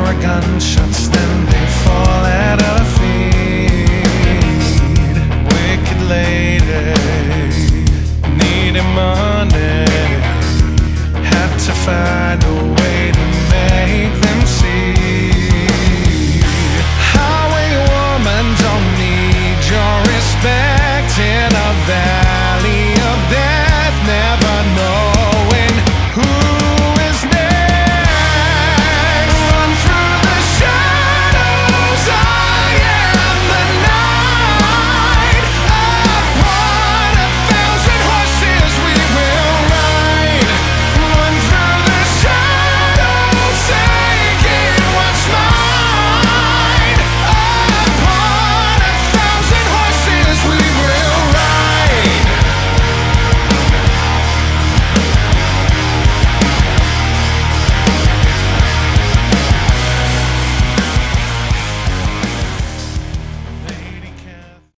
more gunshots than they fall at our feet. Wicked lady, needing money, had to fight